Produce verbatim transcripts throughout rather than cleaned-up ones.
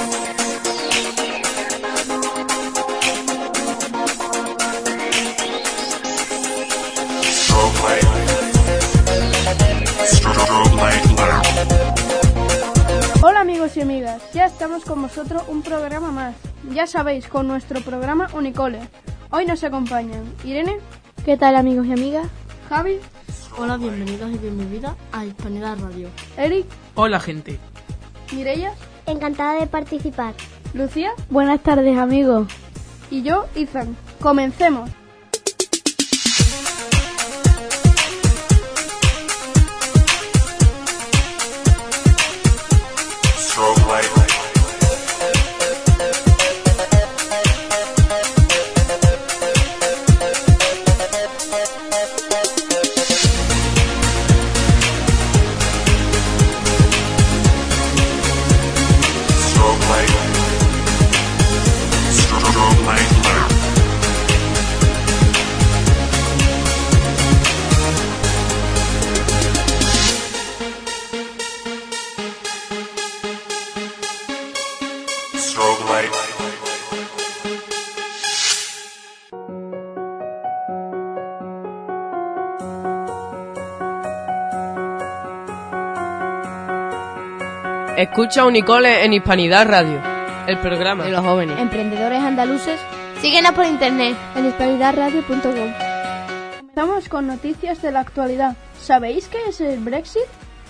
Hola amigos y amigas, ya estamos con vosotros un programa más. Ya sabéis, con nuestro programa Unicole. Hoy nos acompañan Irene. ¿Qué tal amigos y amigas? Javi. Hola, bienvenidos y bienvenidas a Hispanidad Radio. Eric. Hola gente. Mireia. Encantada de participar. Lucía. Buenas tardes amigos. Y yo, Izan. Comencemos. Escucha Unicole en Hispanidad Radio, el programa de los jóvenes emprendedores andaluces. Síguenos por internet en hispanidad radio punto com. Comenzamos con noticias de la actualidad. ¿Sabéis qué es el Brexit?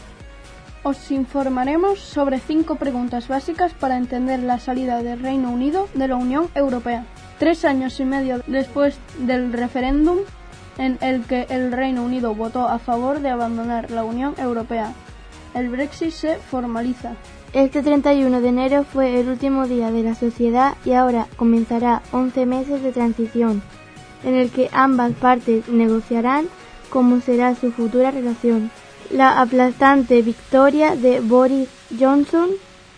Os informaremos sobre cinco preguntas básicas para entender la salida del Reino Unido de la Unión Europea. Tres años y medio después del referéndum en el que el Reino Unido votó a favor de abandonar la Unión Europea, el Brexit se formaliza. Este treinta y uno de enero fue el último día de la sociedad y ahora comenzará once meses de transición, en el que ambas partes negociarán cómo será su futura relación. La aplastante victoria de Boris Johnson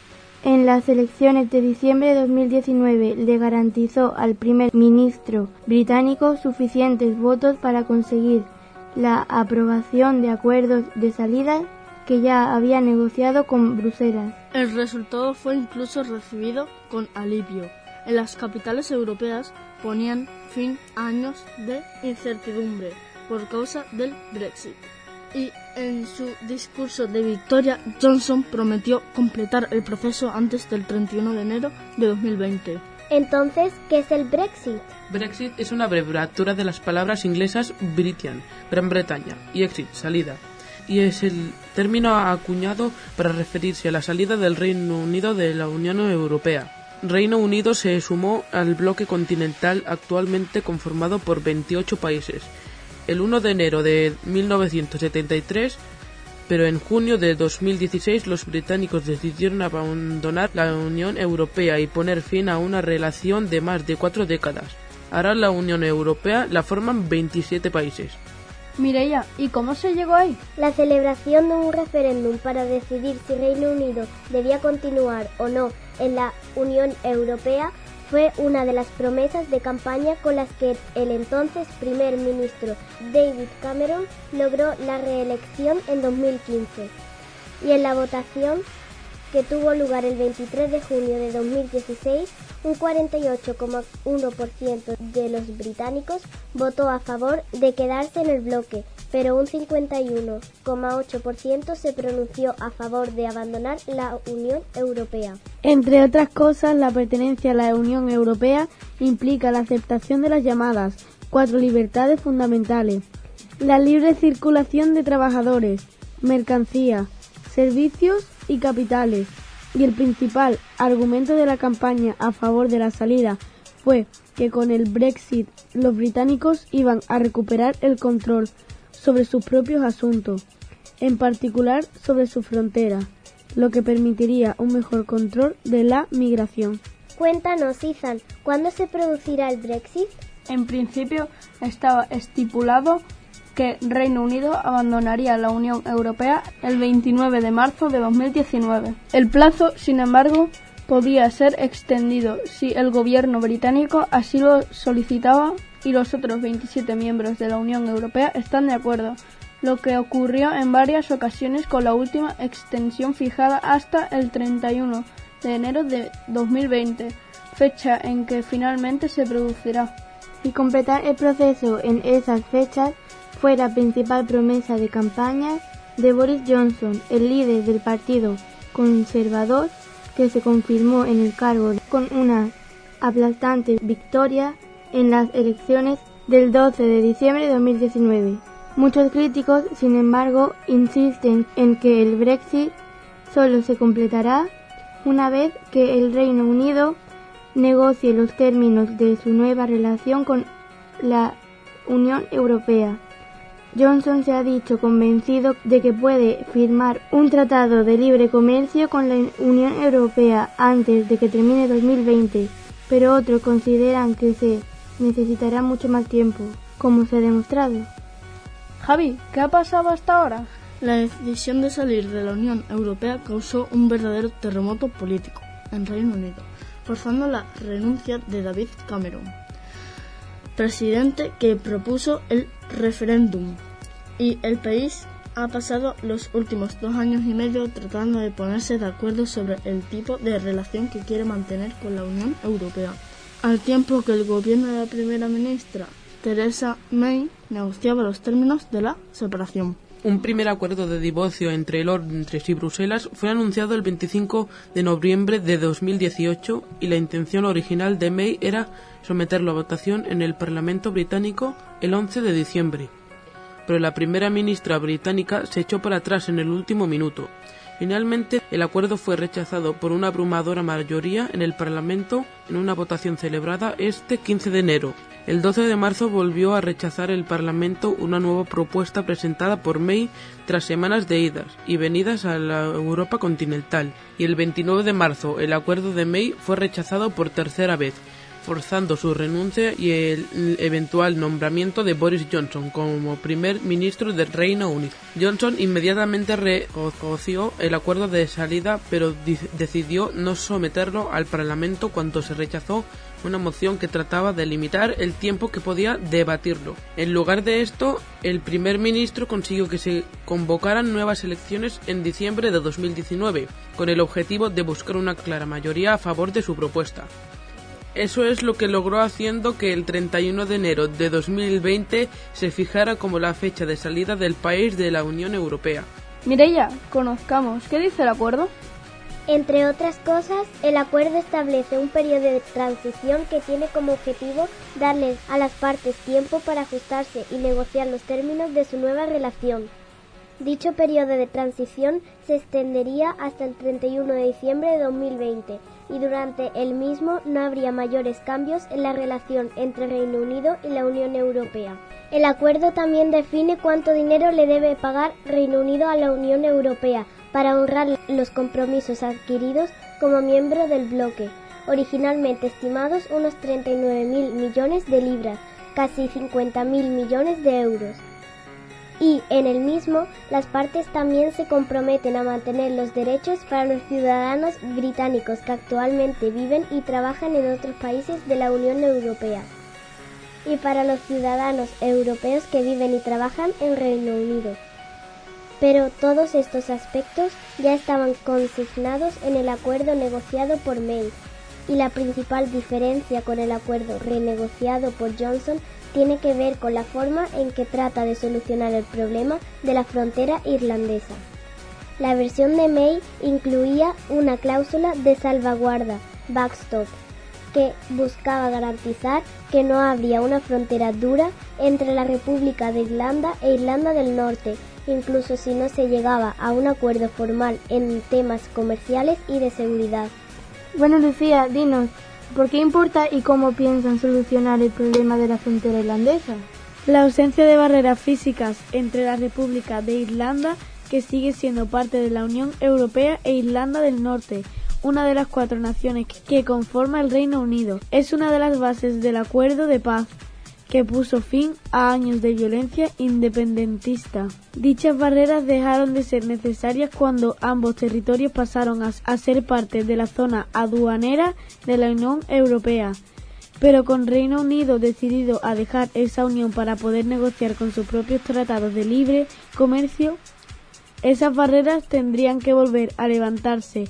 en las elecciones de diciembre de dos mil diecinueve le garantizó al primer ministro británico suficientes votos para conseguir la aprobación de acuerdos de salida que ya había negociado con Bruselas. El resultado fue incluso recibido con alivio. En las capitales europeas ponían fin a años de incertidumbre por causa del Brexit. Y en su discurso de victoria, Johnson prometió completar el proceso antes del treinta y uno de enero de dos mil veinte. Entonces, ¿qué es el Brexit? Brexit es una abreviatura de las palabras inglesas Britain, Gran Bretaña, y exit, salida, y es el término acuñado para referirse a la salida del Reino Unido de la Unión Europea. Reino Unido se sumó al bloque continental actualmente conformado por veintiocho países el uno de enero de mil novecientos setenta y tres, pero en junio de dos mil dieciséis los británicos decidieron abandonar la Unión Europea y poner fin a una relación de más de cuatro décadas. Ahora la Unión Europea la forman veintisiete países. Mireia, ¿y cómo se llegó ahí? La celebración de un referéndum para decidir si Reino Unido debía continuar o no en la Unión Europea fue una de las promesas de campaña con las que el entonces primer ministro David Cameron logró la reelección en dos mil quince. Y en la votación que tuvo lugar el veintitrés de junio de dos mil dieciséis, un cuarenta y ocho coma uno por ciento de los británicos votó a favor de quedarse en el bloque, pero un cincuenta y uno coma ocho por ciento se pronunció a favor de abandonar la Unión Europea. Entre otras cosas, la pertenencia a la Unión Europea implica la aceptación de las llamadas cuatro libertades fundamentales: la libre circulación de trabajadores, mercancías, servicios y capitales. Y el principal argumento de la campaña a favor de la salida fue que con el Brexit los británicos iban a recuperar el control sobre sus propios asuntos, en particular sobre su frontera, lo que permitiría un mejor control de la migración. Cuéntanos, Izan, ¿cuándo se producirá el Brexit? En principio estaba estipulado que Reino Unido abandonaría la Unión Europea el veintinueve de marzo de dos mil diecinueve. El plazo, sin embargo, podía ser extendido si el gobierno británico así lo solicitaba y los otros veintisiete miembros de la Unión Europea están de acuerdo, lo que ocurrió en varias ocasiones con la última extensión fijada hasta el treinta y uno de enero de dos mil veinte, fecha en que finalmente se producirá. Y completar el proceso en esas fechas fue la principal promesa de campaña de Boris Johnson, el líder del Partido Conservador, que se confirmó en el cargo con una aplastante victoria en las elecciones del doce de diciembre de dos mil diecinueve. Muchos críticos, sin embargo, insisten en que el Brexit solo se completará una vez que el Reino Unido negocie los términos de su nueva relación con la Unión Europea. Johnson se ha dicho convencido de que puede firmar un tratado de libre comercio con la Unión Europea antes de que termine dos mil veinte, pero otros consideran que se necesitará mucho más tiempo, como se ha demostrado. Javi, ¿qué ha pasado hasta ahora? La decisión de salir de la Unión Europea causó un verdadero terremoto político en Reino Unido, forzando la renuncia de David Cameron, presidente que propuso el referéndum, y el país ha pasado los últimos dos años y medio tratando de ponerse de acuerdo sobre el tipo de relación que quiere mantener con la Unión Europea, al tiempo que el gobierno de la primera ministra Theresa May negociaba los términos de la separación. Un primer acuerdo de divorcio entre Londres y Bruselas fue anunciado el veinticinco de noviembre de dos mil dieciocho y la intención original de May era someterlo a votación en el Parlamento británico el once de diciembre. Pero la primera ministra británica se echó para atrás en el último minuto. Finalmente, el acuerdo fue rechazado por una abrumadora mayoría en el Parlamento en una votación celebrada este quince de enero. El doce de marzo volvió a rechazar el Parlamento una nueva propuesta presentada por May tras semanas de idas y venidas a la Europa continental, y el veintinueve de marzo el acuerdo de May fue rechazado por tercera vez, forzando su renuncia y el eventual nombramiento de Boris Johnson como primer ministro del Reino Unido. Johnson inmediatamente reconoció el acuerdo de salida, pero decidió no someterlo al Parlamento cuando se rechazó una moción que trataba de limitar el tiempo que podía debatirlo. En lugar de esto, el primer ministro consiguió que se convocaran nuevas elecciones en diciembre de dos mil diecinueve, con el objetivo de buscar una clara mayoría a favor de su propuesta. Eso es lo que logró haciendo que el treinta y uno de enero de dos mil veinte se fijara como la fecha de salida del país de la Unión Europea. Mireia, conozcamos, ¿qué dice el acuerdo? Entre otras cosas, el acuerdo establece un periodo de transición que tiene como objetivo darles a las partes tiempo para ajustarse y negociar los términos de su nueva relación. Dicho periodo de transición se extendería hasta el treinta y uno de diciembre de dos mil veinte y durante el mismo no habría mayores cambios en la relación entre Reino Unido y la Unión Europea. El acuerdo también define cuánto dinero le debe pagar Reino Unido a la Unión Europea para honrar los compromisos adquiridos como miembro del bloque, originalmente estimados unos treinta y nueve mil millones de libras, casi cincuenta mil millones de euros. Y, en el mismo, las partes también se comprometen a mantener los derechos para los ciudadanos británicos que actualmente viven y trabajan en otros países de la Unión Europea, y para los ciudadanos europeos que viven y trabajan en Reino Unido. Pero todos estos aspectos ya estaban consignados en el acuerdo negociado por May, y la principal diferencia con el acuerdo renegociado por Johnson tiene que ver con la forma en que trata de solucionar el problema de la frontera irlandesa. La versión de May incluía una cláusula de salvaguarda, backstop, que buscaba garantizar que no habría una frontera dura entre la República de Irlanda e Irlanda del Norte, incluso si no se llegaba a un acuerdo formal en temas comerciales y de seguridad. Bueno, Lucía, dinos, ¿por qué importa y cómo piensan solucionar el problema de la frontera irlandesa? La ausencia de barreras físicas entre la República de Irlanda, que sigue siendo parte de la Unión Europea, e Irlanda del Norte, una de las cuatro naciones que conforma el Reino Unido, es una de las bases del acuerdo de paz que puso fin a años de violencia independentista. Dichas barreras dejaron de ser necesarias cuando ambos territorios pasaron a, a ser parte de la zona aduanera de la Unión Europea. Pero con Reino Unido decidido a dejar esa unión para poder negociar con sus propios tratados de libre comercio, esas barreras tendrían que volver a levantarse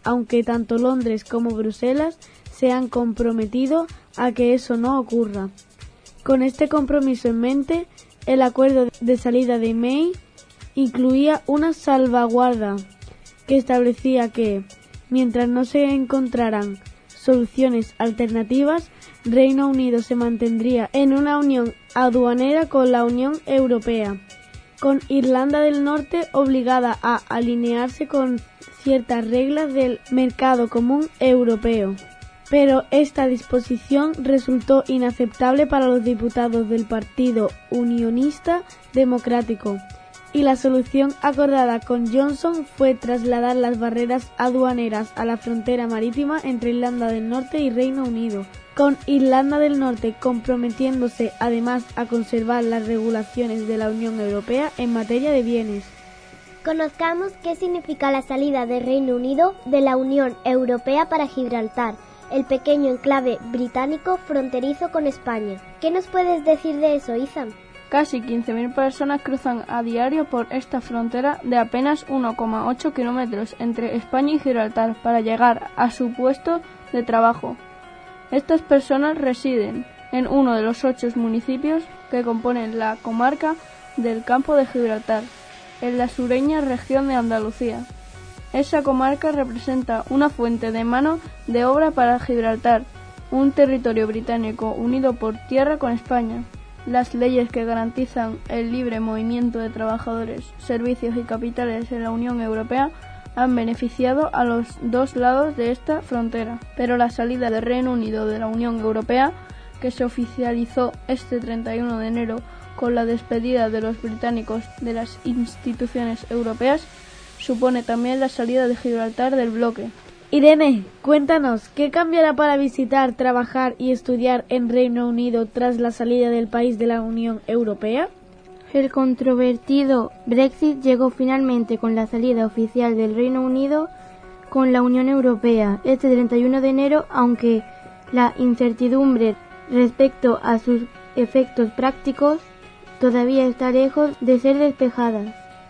aunque tanto Londres como Bruselas se han comprometido a que eso no ocurra. Con este compromiso en mente, el acuerdo de salida de May incluía una salvaguarda que establecía que, mientras no se encontraran soluciones alternativas, Reino Unido se mantendría en una unión aduanera con la Unión Europea, con Irlanda del Norte obligada a alinearse con ciertas reglas del mercado común europeo. Pero esta disposición resultó inaceptable para los diputados del Partido Unionista Democrático, y la solución acordada con Johnson fue trasladar las barreras aduaneras a la frontera marítima entre Irlanda del Norte y Reino Unido, con Irlanda del Norte comprometiéndose además a conservar las regulaciones de la Unión Europea en materia de bienes. Conozcamos qué significa la salida del Reino Unido de la Unión Europea para Gibraltar, el pequeño enclave británico fronterizo con España. ¿Qué nos puedes decir de eso, Izan? Casi quince mil personas cruzan a diario por esta frontera de apenas uno coma ocho kilómetros entre España y Gibraltar para llegar a su puesto de trabajo. Estas personas residen en uno de los ocho municipios que componen la comarca del Campo de Gibraltar, en la sureña región de Andalucía. Esa comarca representa una fuente de mano de obra para Gibraltar, un territorio británico unido por tierra con España. Las leyes que garantizan el libre movimiento de trabajadores, servicios y capitales en la Unión Europea han beneficiado a los dos lados de esta frontera. Pero la salida del Reino Unido de la Unión Europea, que se oficializó este treinta y uno de enero con la despedida de los británicos de las instituciones europeas, supone también la salida de Gibraltar del bloque. Irene, cuéntanos, ¿qué cambiará para visitar, trabajar y estudiar en Reino Unido tras la salida del país de la Unión Europea? El controvertido Brexit llegó finalmente con la salida oficial del Reino Unido con la Unión Europea este treinta y uno de enero, aunque la incertidumbre respecto a sus efectos prácticos todavía está lejos de ser despejada.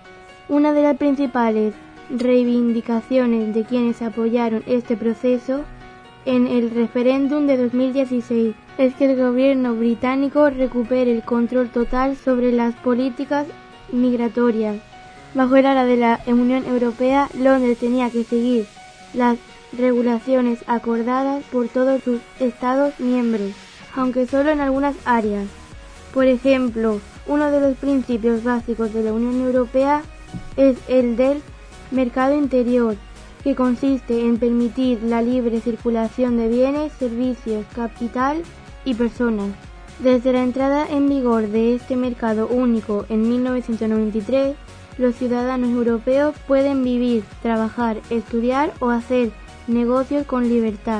Una de las principales reivindicaciones de quienes apoyaron este proceso en el referéndum de dos mil dieciséis es que el gobierno británico recupere el control total sobre las políticas migratorias. Bajo el ala de la Unión Europea, Londres tenía que seguir las regulaciones acordadas por todos sus Estados miembros, aunque solo en algunas áreas. Por ejemplo, uno de los principios básicos de la Unión Europea es el del mercado interior, que consiste en permitir la libre circulación de bienes, servicios, capital y personas. Desde la entrada en vigor de este mercado único en mil novecientos noventa y tres, los ciudadanos europeos pueden vivir, trabajar, estudiar o hacer negocios con libertad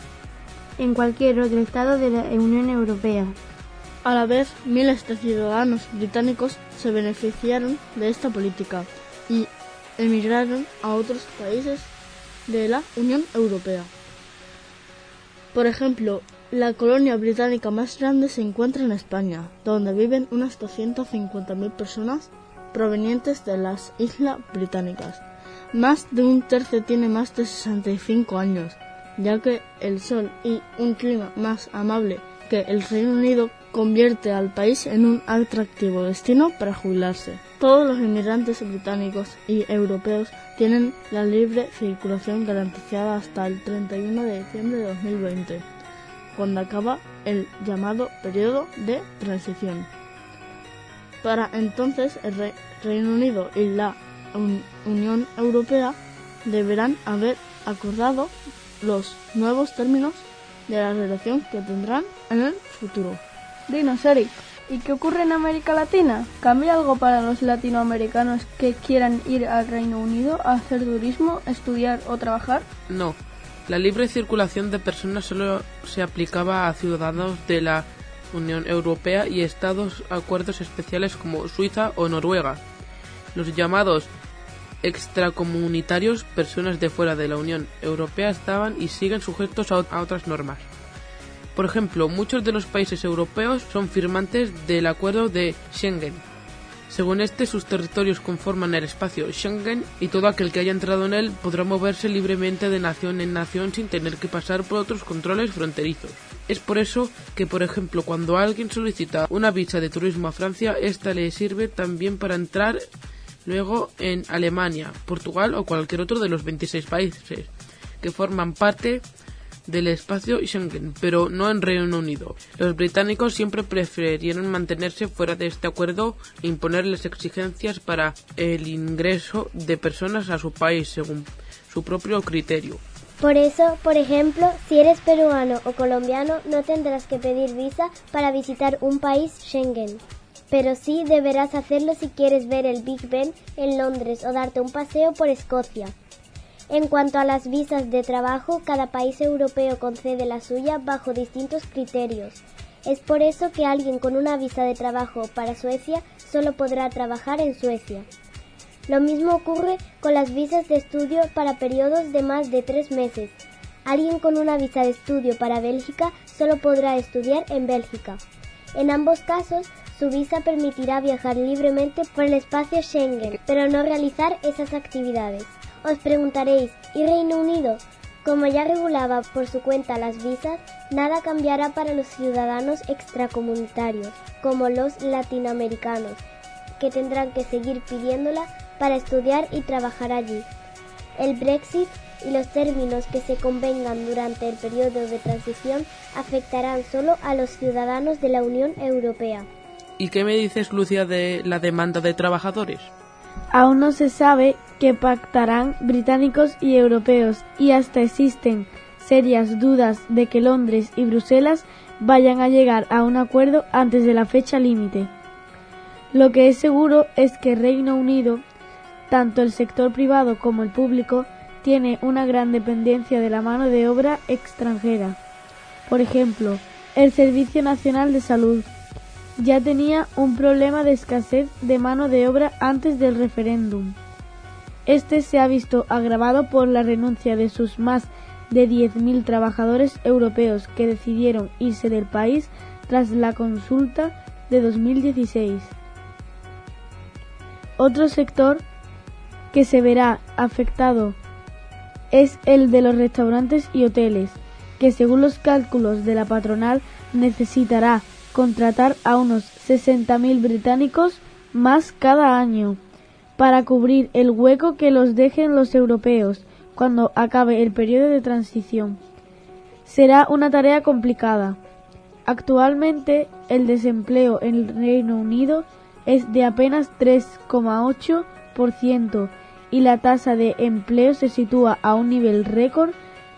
en cualquier otro estado de la Unión Europea. A la vez, miles de ciudadanos británicos se beneficiaron de esta política y emigraron a otros países de la Unión Europea. Por ejemplo, la colonia británica más grande se encuentra en España, donde viven unas doscientas cincuenta mil personas provenientes de las Islas Británicas. Más de un tercio tiene más de sesenta y cinco años, ya que el sol y un clima más amable que el Reino Unido convierte al país en un atractivo destino para jubilarse. Todos los inmigrantes británicos y europeos tienen la libre circulación garantizada hasta el treinta y uno de diciembre de dos mil veinte, cuando acaba el llamado periodo de transición. Para entonces, el Re- Reino Unido y la Un- Unión Europea deberán haber acordado los nuevos términos de la relación que tendrán en el futuro. Dinos, Eric, ¿y qué ocurre en América Latina? ¿Cambia algo para los latinoamericanos que quieran ir al Reino Unido a hacer turismo, estudiar o trabajar? No, la libre circulación de personas solo se aplicaba a ciudadanos de la Unión Europea y estados acuerdos especiales como Suiza o Noruega. Los llamados extracomunitarios, personas de fuera de la Unión Europea, estaban y siguen sujetos a, a otras normas. Por ejemplo, muchos de los países europeos son firmantes del acuerdo de Schengen. Según este, sus territorios conforman el espacio Schengen y todo aquel que haya entrado en él podrá moverse libremente de nación en nación sin tener que pasar por otros controles fronterizos. Es por eso que, por ejemplo, cuando alguien solicita una visa de turismo a Francia, esta le sirve también para entrar luego en Alemania, Portugal o cualquier otro de los veintiséis países que forman parte del espacio Schengen, pero no en Reino Unido. Los británicos siempre prefirieron mantenerse fuera de este acuerdo e imponerles exigencias para el ingreso de personas a su país según su propio criterio. Por eso, por ejemplo, si eres peruano o colombiano, no tendrás que pedir visa para visitar un país Schengen. Pero sí deberás hacerlo si quieres ver el Big Ben en Londres o darte un paseo por Escocia. En cuanto a las visas de trabajo, cada país europeo concede la suya bajo distintos criterios. Es por eso que alguien con una visa de trabajo para Suecia solo podrá trabajar en Suecia. Lo mismo ocurre con las visas de estudio para periodos de más de tres meses. Alguien con una visa de estudio para Bélgica solo podrá estudiar en Bélgica. En ambos casos, su visa permitirá viajar libremente por el espacio Schengen, pero no realizar esas actividades. Os preguntaréis, ¿y Reino Unido? Como ya regulaba por su cuenta las visas, nada cambiará para los ciudadanos extracomunitarios, como los latinoamericanos, que tendrán que seguir pidiéndola para estudiar y trabajar allí. El Brexit y los términos que se convengan durante el periodo de transición afectarán solo a los ciudadanos de la Unión Europea. ¿Y qué me dices, Lucia, de la demanda de trabajadores? Aún no se sabe qué pactarán británicos y europeos y hasta existen serias dudas de que Londres y Bruselas vayan a llegar a un acuerdo antes de la fecha límite. Lo que es seguro es que Reino Unido, tanto el sector privado como el público, tiene una gran dependencia de la mano de obra extranjera. Por ejemplo, el Servicio Nacional de Salud ya tenía un problema de escasez de mano de obra antes del referéndum. Este se ha visto agravado por la renuncia de sus más de diez mil trabajadores europeos que decidieron irse del país tras la consulta de dos mil dieciséis. Otro sector que se verá afectado es el de los restaurantes y hoteles, que según los cálculos de la patronal necesitará contratar a unos sesenta mil británicos más cada año para cubrir el hueco que los dejen los europeos cuando acabe el periodo de transición. Será una tarea complicada. Actualmente el desempleo en el Reino Unido es de apenas tres coma ocho por ciento y la tasa de empleo se sitúa a un nivel récord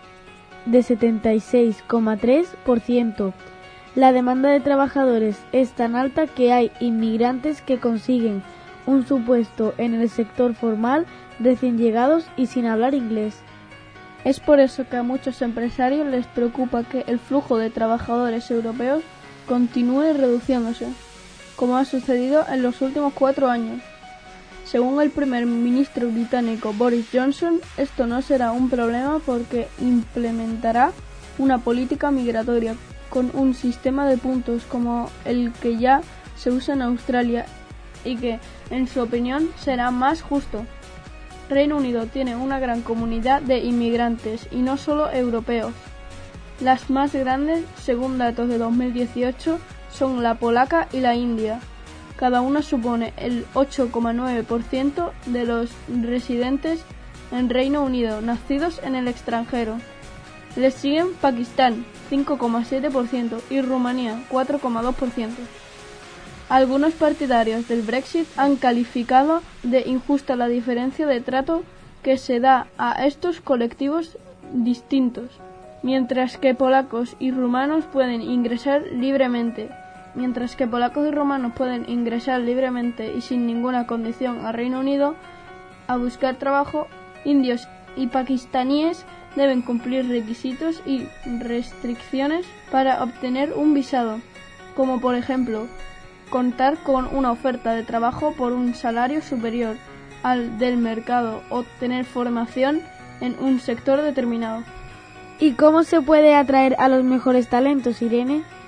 de setenta y seis coma tres por ciento. La demanda de trabajadores es tan alta que hay inmigrantes que consiguen un supuesto en el sector formal recién llegados y sin hablar inglés. Es por eso que a muchos empresarios les preocupa que el flujo de trabajadores europeos continúe reduciéndose, como ha sucedido en los últimos cuatro años. Según el primer ministro británico Boris Johnson, esto no será un problema porque implementará una política migratoria con un sistema de puntos como el que ya se usa en Australia y que, en su opinión, será más justo. Reino Unido tiene una gran comunidad de inmigrantes y no solo europeos. Las más grandes, según datos de dos mil dieciocho, son la polaca y la india. Cada una supone el ocho coma nueve por ciento de los residentes en Reino Unido nacidos en el extranjero. Les siguen Pakistán, cinco coma siete por ciento, y Rumanía, cuatro coma dos por ciento. Algunos partidarios del Brexit han calificado de injusta la diferencia de trato que se da a estos colectivos distintos, mientras que polacos y rumanos pueden ingresar libremente. Mientras que polacos y rumanos pueden ingresar libremente y sin ninguna condición al Reino Unido a buscar trabajo, indios y pakistaníes deben cumplir requisitos y restricciones para obtener un visado, como por ejemplo contar con una oferta de trabajo por un salario superior al del mercado o tener formación en un sector determinado. ¿Y cómo se puede atraer a los mejores talentos, Irene?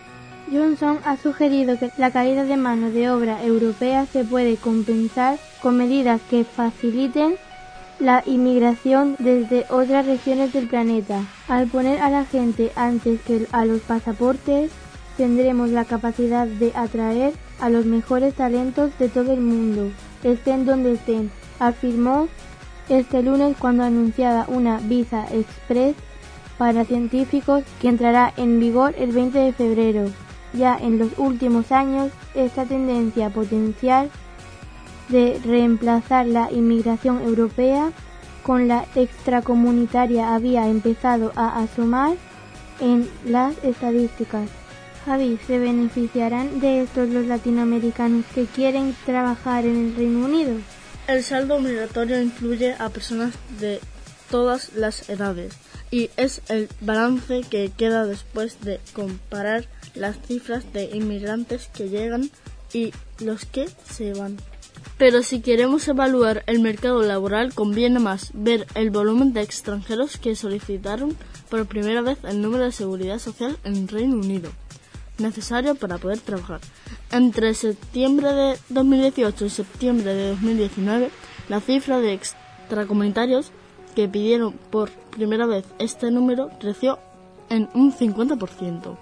Johnson ha sugerido que la caída de mano de obra europea se puede compensar con medidas que faciliten la inmigración desde otras regiones del planeta. Al poner a la gente antes que a los pasaportes, tendremos la capacidad de atraer a los mejores talentos de todo el mundo, estén donde estén, afirmó este lunes cuando anunciaba una visa express para científicos que entrará en vigor el veinte de febrero. Ya en los últimos años, esta tendencia potencial de reemplazar la inmigración europea con la extracomunitaria había empezado a asomar en las estadísticas. Javi, ¿se beneficiarán de esto los latinoamericanos que quieren trabajar en el Reino Unido? El saldo migratorio incluye a personas de todas las edades y es el balance que queda después de comparar las cifras de inmigrantes que llegan y los que se van. Pero si queremos evaluar el mercado laboral, conviene más ver el volumen de extranjeros que solicitaron por primera vez el número de seguridad social en Reino Unido, necesario para poder trabajar. Entre septiembre de dos mil dieciocho y septiembre de dos mil diecinueve, la cifra de extracomunitarios que pidieron por primera vez este número creció en un cincuenta por ciento,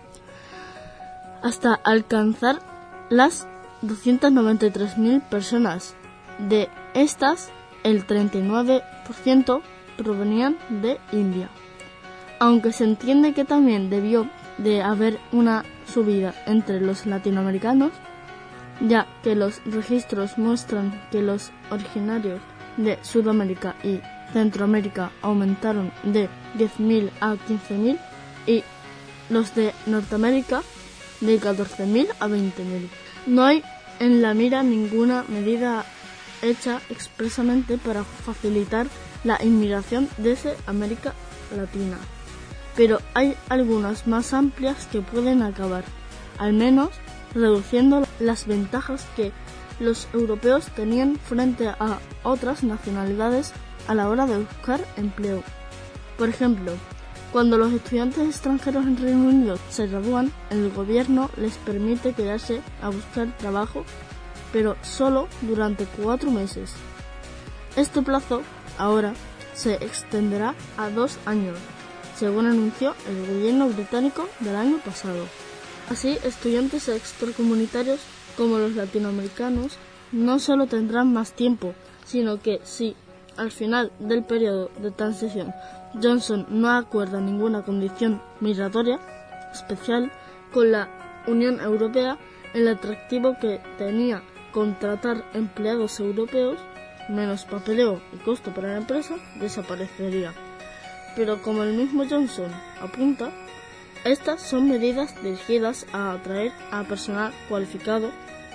hasta alcanzar las doscientas noventa y tres mil personas. De estas, el treinta y nueve por ciento provenían de India. Aunque se entiende que también debió de haber una subida entre los latinoamericanos, ya que los registros muestran que los originarios de Sudamérica y Centroamérica aumentaron de diez mil a quince mil y los de Norteamérica de catorce mil a veinte mil. No hay en la mira ninguna medida hecha expresamente para facilitar la inmigración desde América Latina, pero hay algunas más amplias que pueden acabar, al menos, reduciendo las ventajas que los europeos tenían frente a otras nacionalidades a la hora de buscar empleo. Por ejemplo, cuando los estudiantes extranjeros en Reino Unido se gradúan, el gobierno les permite quedarse a buscar trabajo, pero solo durante cuatro meses. Este plazo, ahora, se extenderá a dos años, según anunció el gobierno británico del año pasado. Así, estudiantes extracomunitarios como los latinoamericanos no solo tendrán más tiempo, sino que si al final del periodo de transición Johnson no acuerda ninguna condición migratoria especial con la Unión Europea, el atractivo que tenía contratar empleados europeos, menos papeleo y costo para la empresa, desaparecería. Pero como el mismo Johnson apunta, estas son medidas dirigidas a atraer a personal cualificado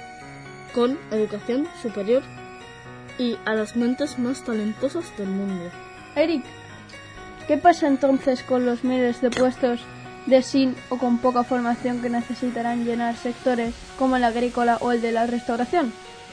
con educación superior y a las mentes más talentosas del mundo. Eric, ¿qué pasa entonces con los miles de puestos de sin o con poca formación que necesitarán llenar sectores como el agrícola o el de la restauración?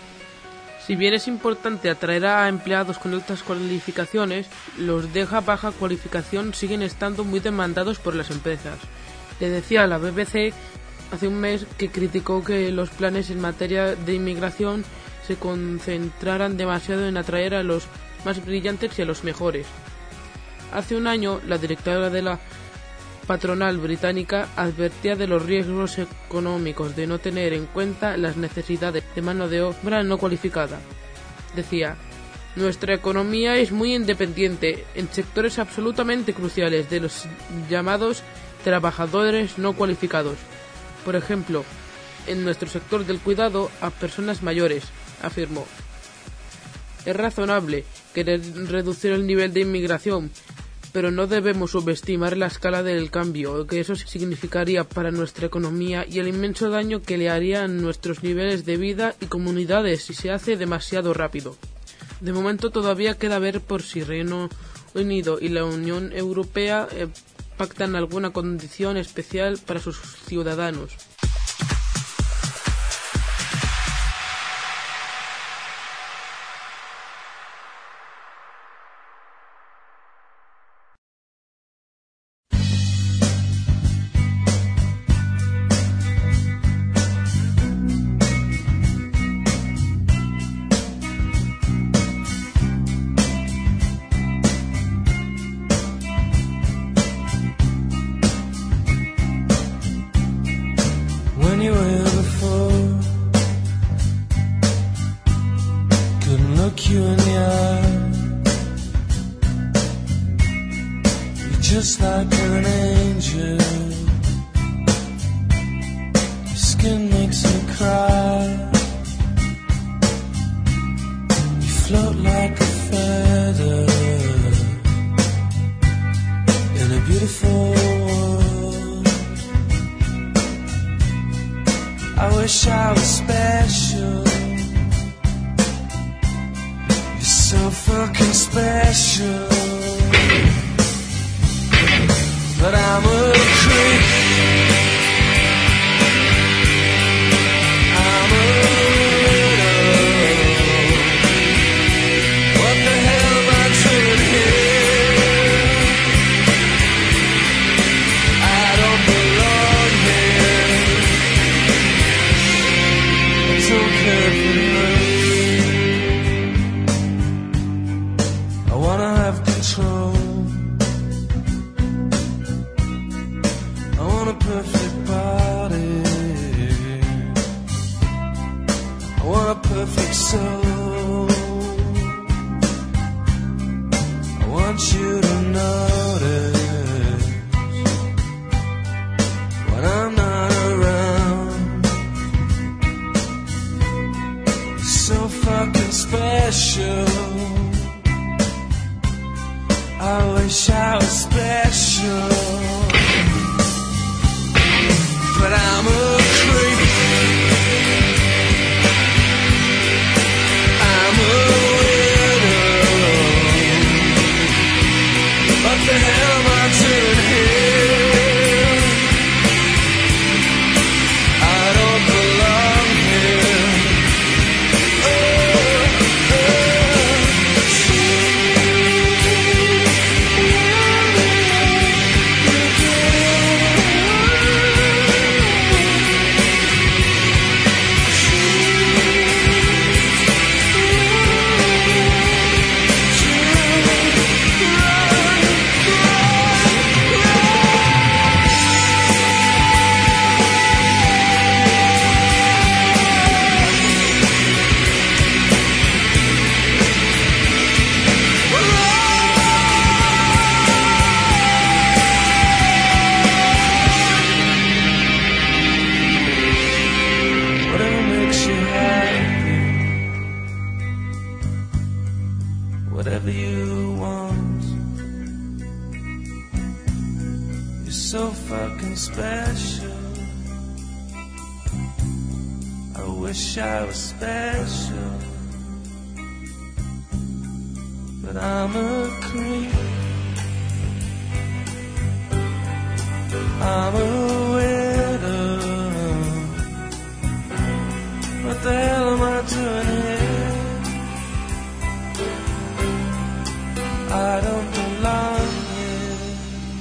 Si bien es importante atraer a empleados con altas cualificaciones, los de baja cualificación siguen estando muy demandados por las empresas. Le decía a la B B C hace un mes que criticó que los planes en materia de inmigración se concentraran demasiado en atraer a los más brillantes y a los mejores. Hace un año, la directora de la patronal británica advertía de los riesgos económicos de no tener en cuenta las necesidades de mano de obra no cualificada. Decía: nuestra economía es muy independiente en sectores absolutamente cruciales de los llamados trabajadores no cualificados. Por ejemplo, en nuestro sector del cuidado a personas mayores, afirmó. Es razonable querer reducir el nivel de inmigración, pero no debemos subestimar la escala del cambio que eso significaría para nuestra economía y el inmenso daño que le haría a nuestros niveles de vida y comunidades si se hace demasiado rápido. De momento todavía queda ver por si Reino Unido y la Unión Europea eh, pactan alguna condición especial para sus ciudadanos. just like an angel. Your skin makes me cry. You float like a feather in a beautiful world. I wish I was special. You're so fucking special. But I'm a creep. I'm a widow. What the hell am I doing here? I don't belong here. I don't care for much. I wanna have control. A perfect body. I want a perfect soul. I want you to notice when I'm not around. You're so fucking special. I wish I was special. But I'm a creep. I'm a widow. What the hell am I doing here? I don't belong here. Oh, whatever you want. You're so fucking special. I wish I was special. But I'm a creep. I'm a widow. What the hell am I doing here? I don't belong here.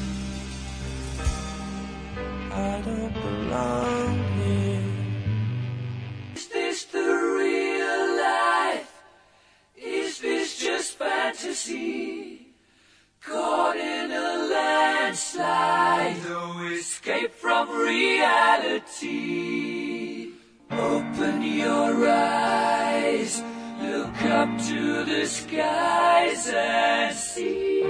I don't belong here. Is this the real life? Is this just fantasy? Caught in a landslide, no escape from reality. Open your eyes. Look up to the skies and see.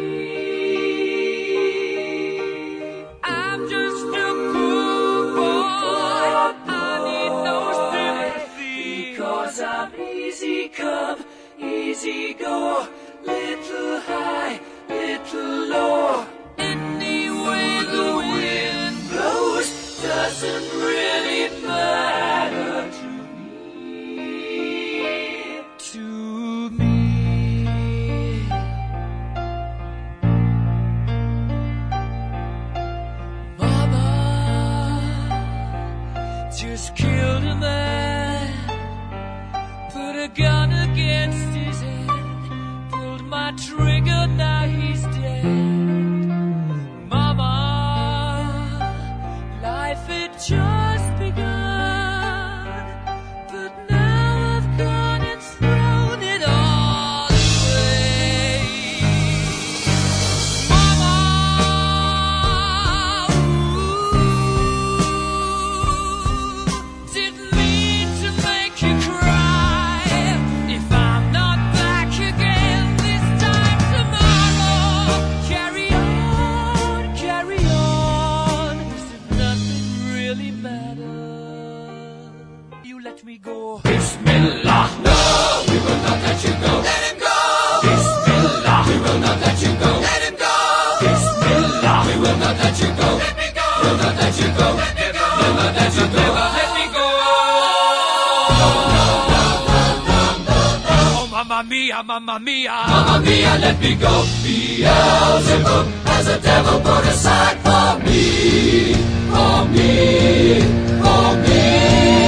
I'm just a poor boy. I need no sympathy. Because I'm easy come, easy go. Little high, little low. Any way the wind blows doesn't really matter to just killed a man, put a gun against his head, pulled my trigger, now he's dead. Mama, life had just begun, but now I've gone and thrown it all away. Mama, didn't mean to make you cry. If I'm not let you go. Let me go. Will not let you go. Let me go. Never let you go. Never let me go. Oh, mamma mia, mamma mia. Mamma mia, let me go. Beelzebub has a devil put aside for me. For me. For me.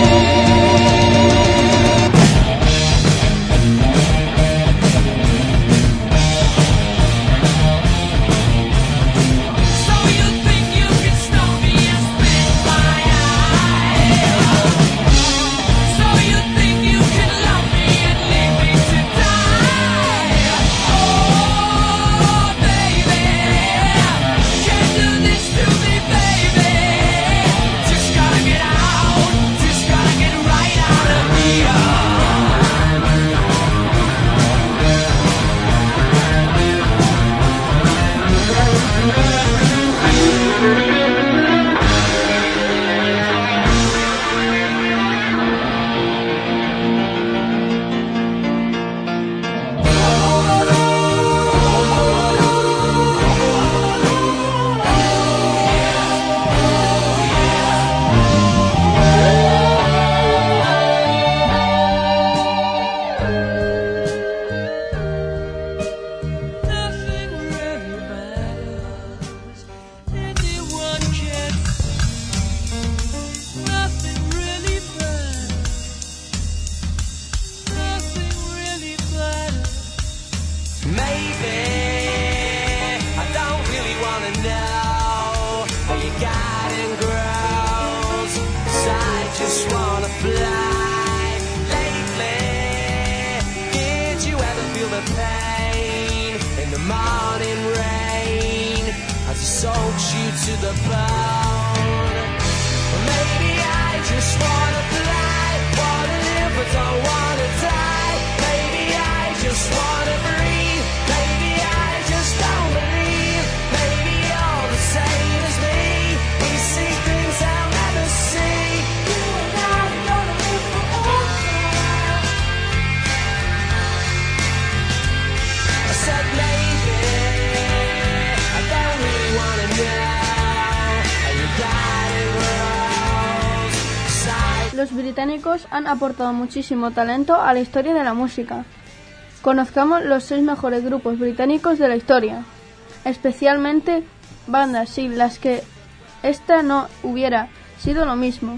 Los británicos han aportado muchísimo talento a la historia de la música. Conozcamos los seis mejores grupos británicos de la historia, especialmente bandas sin las que esta no hubiera sido lo mismo.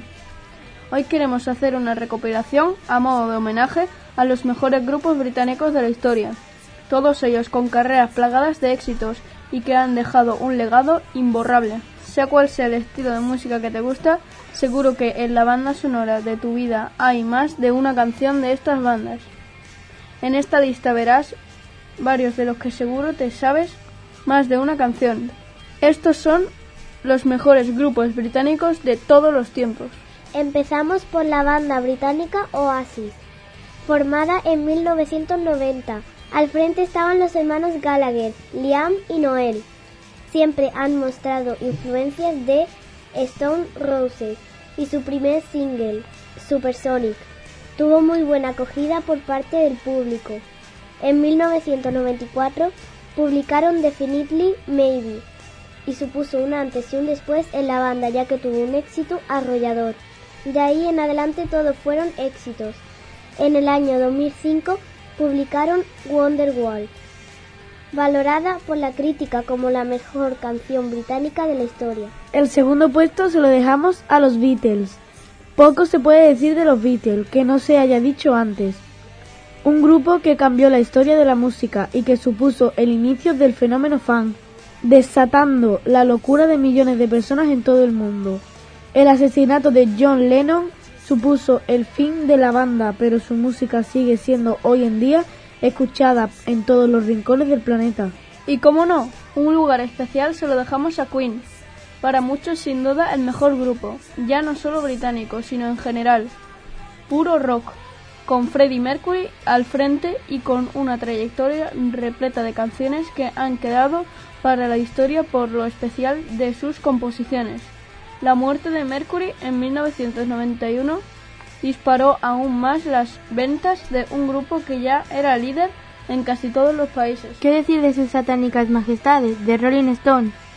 Hoy queremos hacer una recopilación a modo de homenaje a los mejores grupos británicos de la historia, todos ellos con carreras plagadas de éxitos y que han dejado un legado imborrable. Sea cual sea el estilo de música que te gusta, seguro que en la banda sonora de tu vida hay más de una canción de estas bandas. En esta lista verás varios de los que seguro te sabes más de una canción. Estos son los mejores grupos británicos de todos los tiempos. Empezamos por la banda británica Oasis, formada en mil novecientos noventa. Al frente estaban los hermanos Gallagher, Liam y Noel. Siempre han mostrado influencias de Stone Roses y su primer single, Supersonic, tuvo muy buena acogida por parte del público. En mil novecientos noventa y cuatro publicaron Definitely Maybe y supuso un antes y un después en la banda, ya que tuvo un éxito arrollador. De ahí en adelante todos fueron éxitos. En el año dos mil cinco publicaron Wonderwall, valorada por la crítica como la mejor canción británica de la historia. El segundo puesto se lo dejamos a los Beatles. Poco se puede decir de los Beatles que no se haya dicho antes. Un grupo que cambió la historia de la música y que supuso el inicio del fenómeno fan, desatando la locura de millones de personas en todo el mundo. El asesinato de John Lennon supuso el fin de la banda, pero su música sigue siendo hoy en día escuchada en todos los rincones del planeta. Y cómo no, un lugar especial se lo dejamos a Queen. Para muchos sin duda el mejor grupo, ya no solo británico, sino en general. Puro rock, con Freddie Mercury al frente y con una trayectoria repleta de canciones que han quedado para la historia por lo especial de sus composiciones. La muerte de Mercury en mil novecientos noventa y uno disparó aún más las ventas de un grupo que ya era líder en casi todos los países. ¿Qué decir de sus satánicas majestades, de Rolling Stone?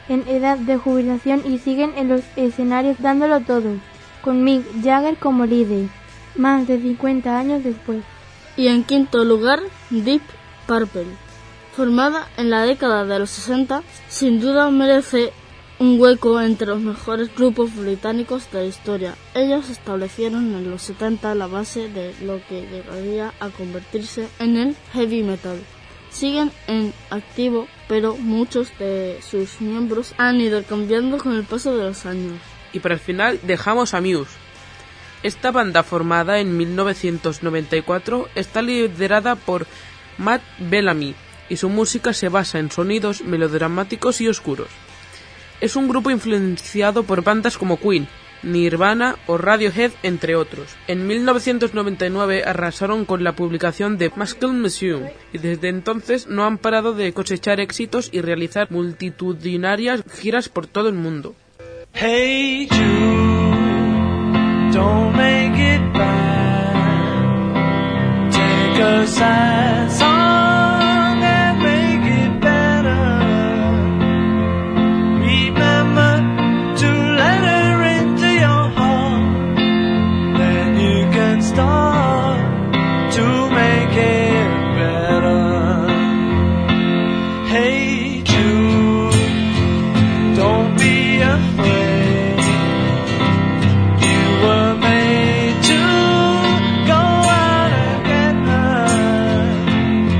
en edad de jubilación y siguen en los escenarios dándolo todo, con Mick Jagger como líder, más de cincuenta años después. Y en quinto lugar, Deep Purple. Formada en la década de los sesenta, sin duda merece un hueco entre los mejores grupos británicos de la historia. Ellos establecieron en los setenta la base de lo que llegaría a convertirse en el heavy metal. Siguen en activo, pero muchos de sus miembros han ido cambiando con el paso de los años. Y para el final dejamos a Muse. Esta banda, formada en mil novecientos noventa y cuatro, está liderada por Matt Bellamy y su música se basa en sonidos melodramáticos y oscuros. Es un grupo influenciado por bandas como Queen, Nirvana o Radiohead, entre otros. En mil novecientos noventa y nueve arrasaron con la publicación de Muscle Museum y desde entonces no han parado de cosechar éxitos y realizar multitudinarias giras por todo el mundo. Hey Jude, don't make it bad. Take a sad song and make it better. Remember to let her into your heart. Then you can start to make it better. Hey Jude, don't be afraid. Were made to go out and get her.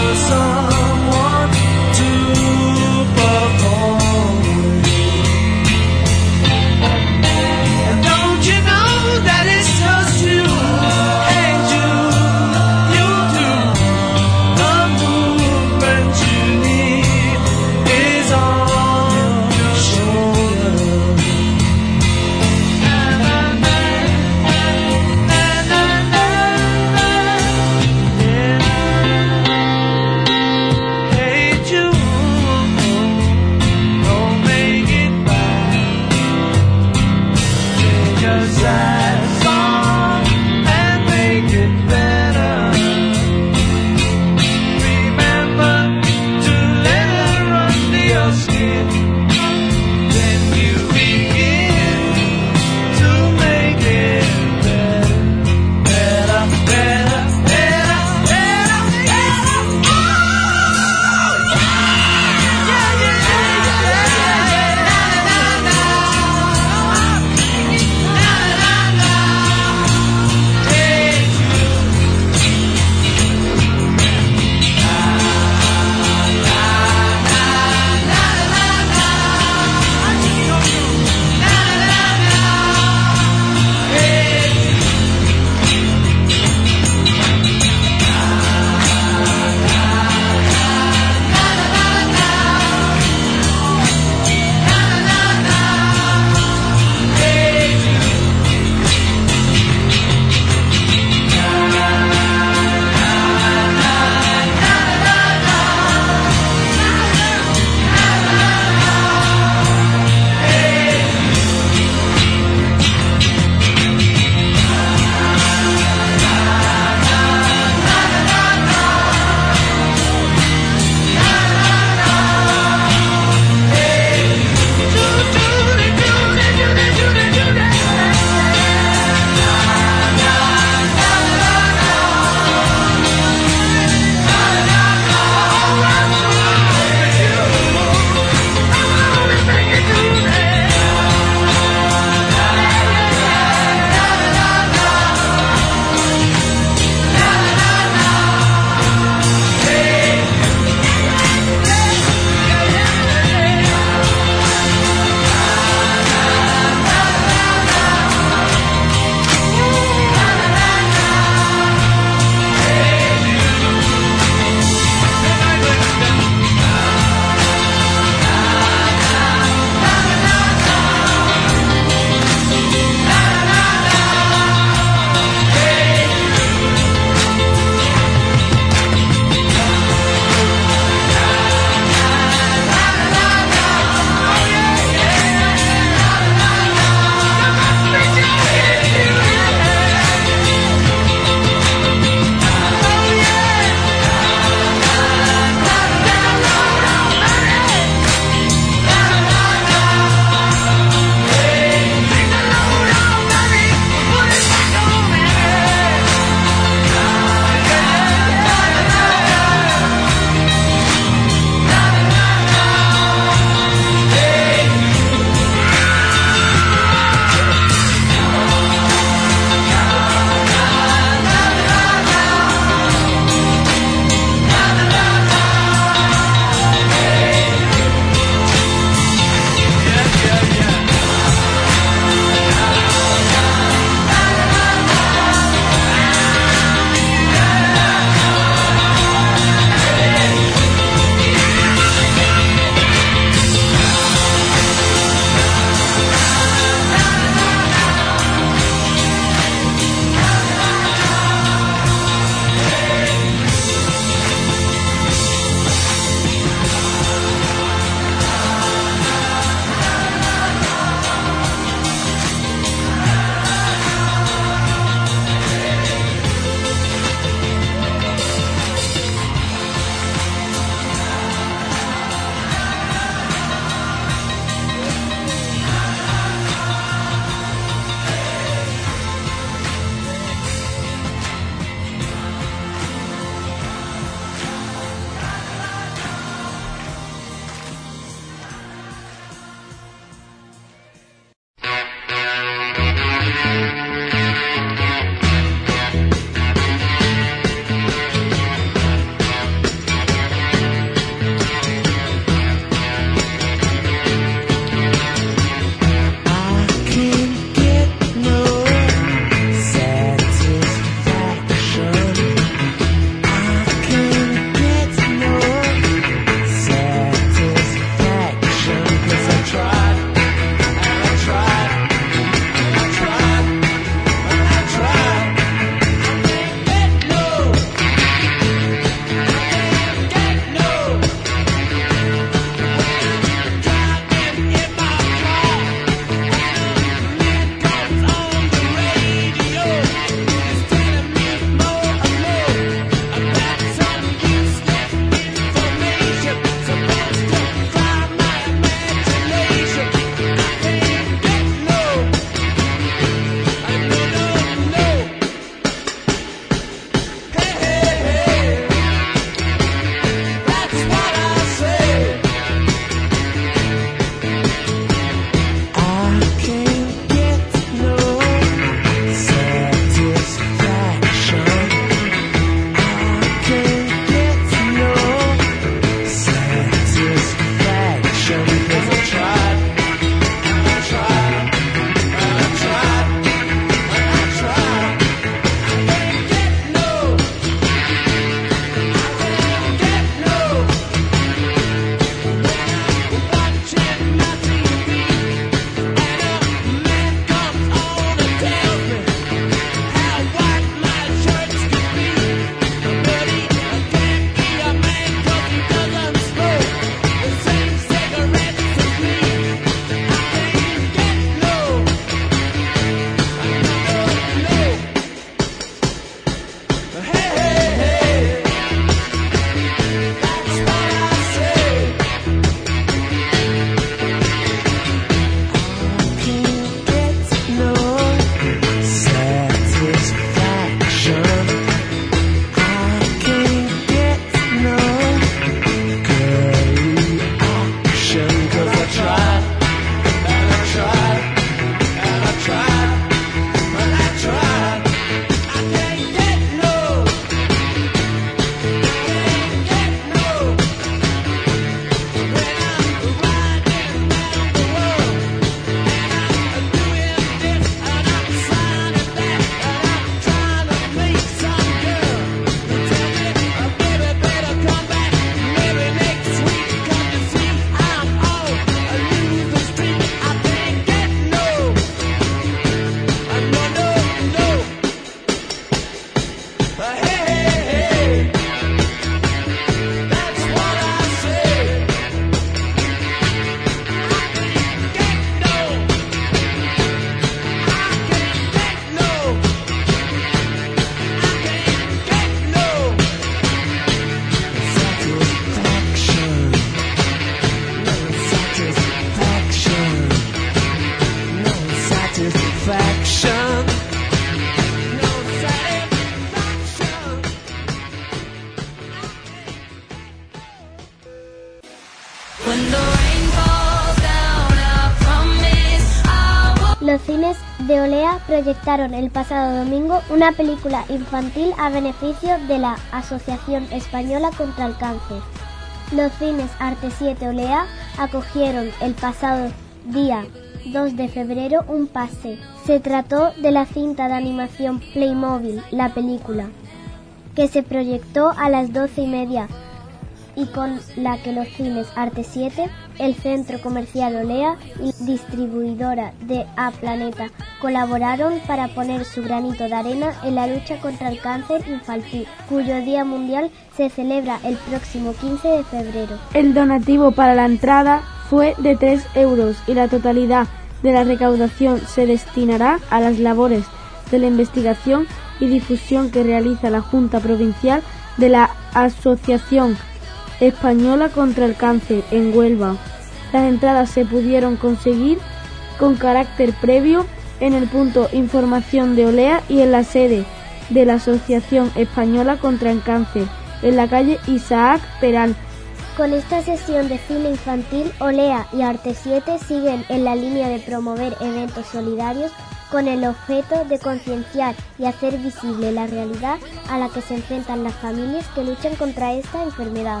Los cines de Olea proyectaron el pasado domingo una película infantil a beneficio de la Asociación Española contra el Cáncer. Los cines Arte siete Olea acogieron el pasado día dos de febrero un pase. Se trató de la cinta de animación Playmobil, la película, que se proyectó a las doce y media y con la que los cines Arte siete, el Centro Comercial Olea y distribuidora de A Planeta colaboraron para poner su granito de arena en la lucha contra el cáncer infantil, cuyo Día Mundial se celebra el próximo quince de febrero. El donativo para la entrada fue de tres euros y la totalidad de la recaudación se destinará a las labores de la investigación y difusión que realiza la Junta Provincial de la Asociación Española contra el Cáncer en Huelva. Las entradas se pudieron conseguir con carácter previo en el punto Información de Olea y en la sede de la Asociación Española contra el Cáncer, en la calle Isaac Peral. Con esta sesión de cine infantil, Olea y Arte siete siguen en la línea de promover eventos solidarios con el objeto de concienciar y hacer visible la realidad a la que se enfrentan las familias que luchan contra esta enfermedad.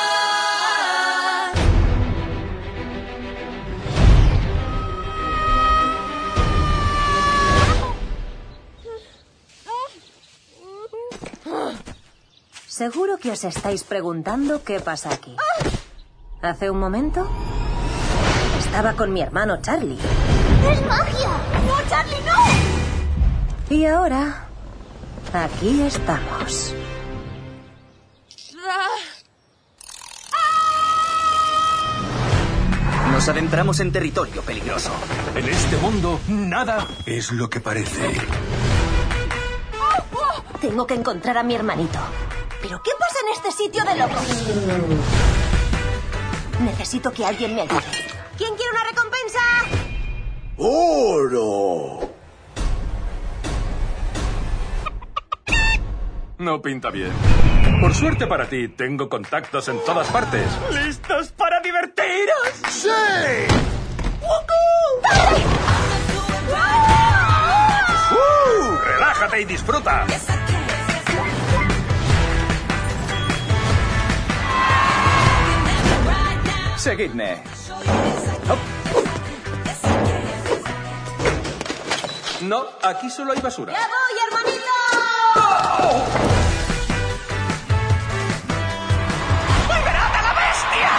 Seguro que os estáis preguntando qué pasa aquí. Hace un momento estaba con mi hermano Charlie. ¡Es magia! ¡No, Charlie, no! Y ahora, aquí estamos. Nos adentramos en territorio peligroso. En este mundo, nada es lo que parece. Tengo que encontrar a mi hermanito. ¿Pero qué pasa en este sitio de locos? Necesito que alguien me ayude. ¿Quién quiere una recompensa? ¡Oro! No pinta bien. Por suerte para ti, tengo contactos en todas partes. ¿Listos para divertiros? ¡Sí! ¡Uh! ¡Relájate y disfruta! Seguidme. Hop. No, aquí solo hay basura. ¡Ya voy, hermanito! ¡Oh! ¡Liberad a la bestia!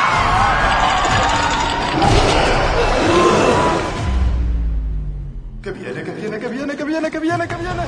¡Que viene, que viene, que viene, que viene, que viene, que viene!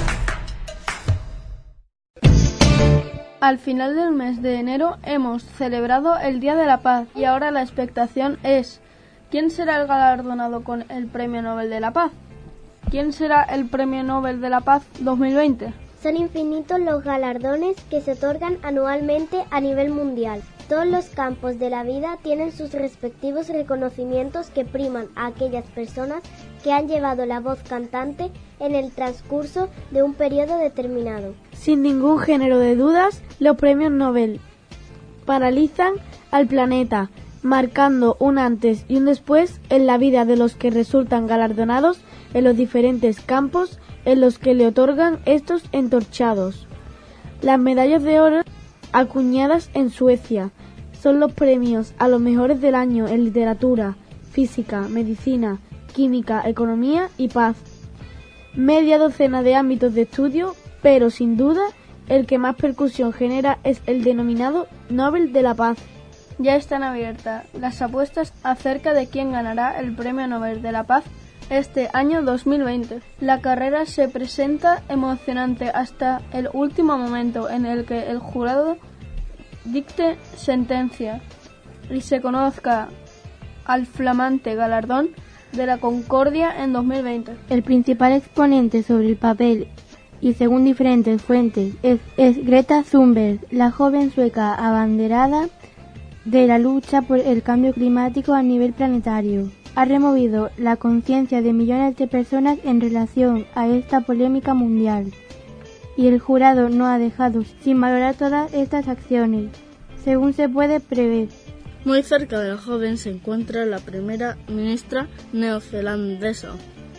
Al final del mes de enero hemos celebrado el Día de la Paz y ahora la expectación es ¿quién será el galardonado con el Premio Nobel de la Paz? ¿Quién será el Premio Nobel de la Paz dos mil veinte? Son infinitos los galardones que se otorgan anualmente a nivel mundial. Todos los campos de la vida tienen sus respectivos reconocimientos que priman a aquellas personas que han llevado la voz cantante en el transcurso de un periodo determinado. Sin ningún género de dudas, los premios Nobel paralizan al planeta, marcando un antes y un después en la vida de los que resultan galardonados en los diferentes campos en los que le otorgan estos entorchados. Las medallas de oro acuñadas en Suecia son los premios a los mejores del año en literatura, física, medicina, química, economía y paz. Media docena de ámbitos de estudio, pero sin duda el que más percusión genera es el denominado Nobel de la Paz. Ya están abiertas las apuestas acerca de quién ganará el Premio Nobel de la Paz este año dos mil veinte. La carrera se presenta emocionante hasta el último momento en el que el jurado dicte sentencia y se conozca al flamante galardón de la Concordia en dos mil veinte. El principal exponente sobre el papel y según diferentes fuentes es, es Greta Thunberg, la joven sueca abanderada de la lucha por el cambio climático a nivel planetario. Ha removido la conciencia de millones de personas en relación a esta polémica mundial, y el jurado no ha dejado sin valorar todas estas acciones, según se puede prever. Muy cerca de la joven se encuentra la primera ministra neozelandesa,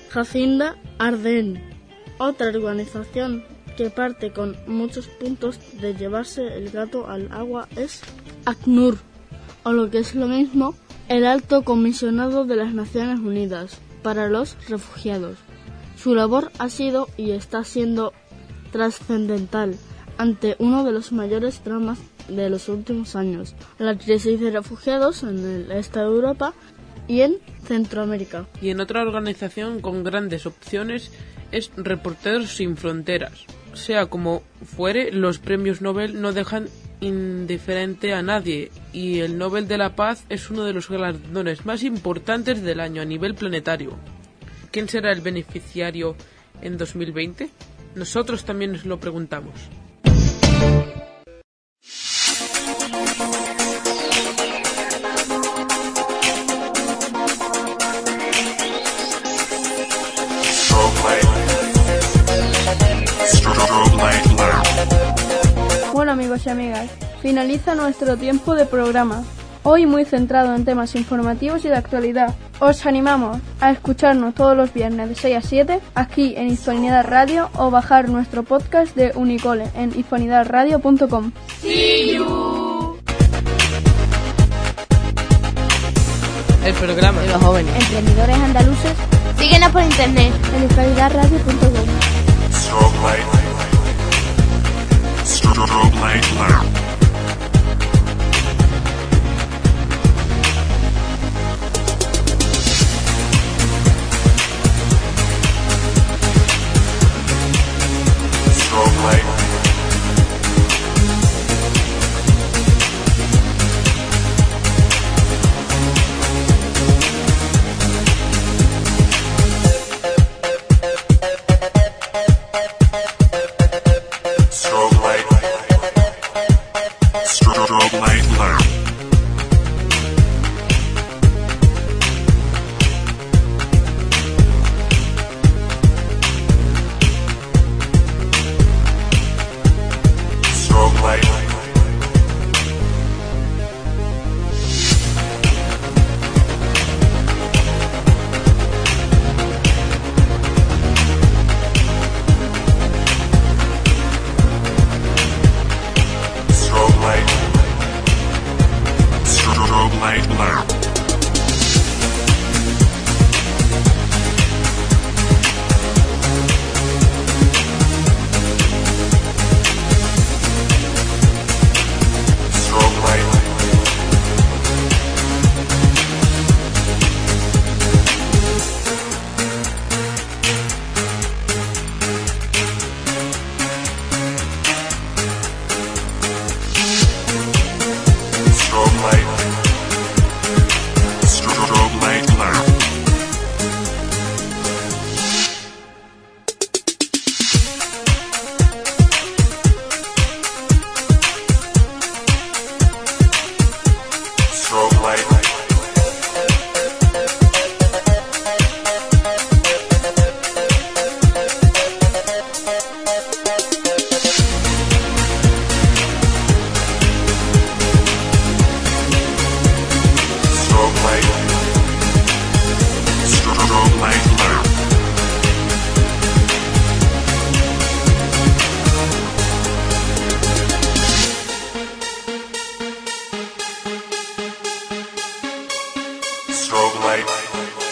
Jacinda Ardern. Otra organización que parte con muchos puntos de llevarse el gato al agua es ACNUR, o lo que es lo mismo, el Alto Comisionado de las Naciones Unidas para los Refugiados. Su labor ha sido y está siendo trascendental ante uno de los mayores dramas de los últimos años, la crisis de refugiados en el este de Europa y en Centroamérica. Y en otra organización con grandes opciones es Reporteros Sin Fronteras. Sea como fuere, los premios Nobel no dejan indiferente a nadie y el Nobel de la Paz es uno de los galardones más importantes del año a nivel planetario. ¿Quién será el beneficiario en dos mil veinte? Nosotros también nos lo preguntamos. Bueno, amigos y amigas, finaliza nuestro tiempo de programa. Hoy muy centrado en temas informativos y de actualidad. Os animamos a escucharnos todos los viernes de seis a siete aquí en Hispanidad Radio o bajar nuestro podcast de Unicole en hispanidad radio punto com. See you. El programa de los jóvenes emprendedores andaluces. Síguenos por internet en hispanidad radio punto com. Strobe light. Strobe light lamp. Strobe light. Strobe light. Strobe light lamp. Strobe light. Strobe light. Strobe light lamp. Strobe light. Strobe light. Strobe light lamp. Strobe light. Strobe light. Strobe light lamp. Strobe light.